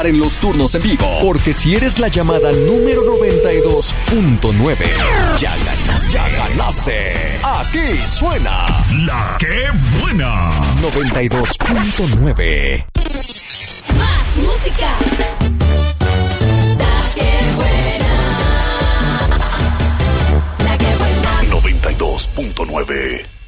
En los turnos en vivo, porque si eres la llamada número 92.9, ya ganaste. Aquí suena La que buena 92.9. Más música. La que buena. La que buena. 92.9.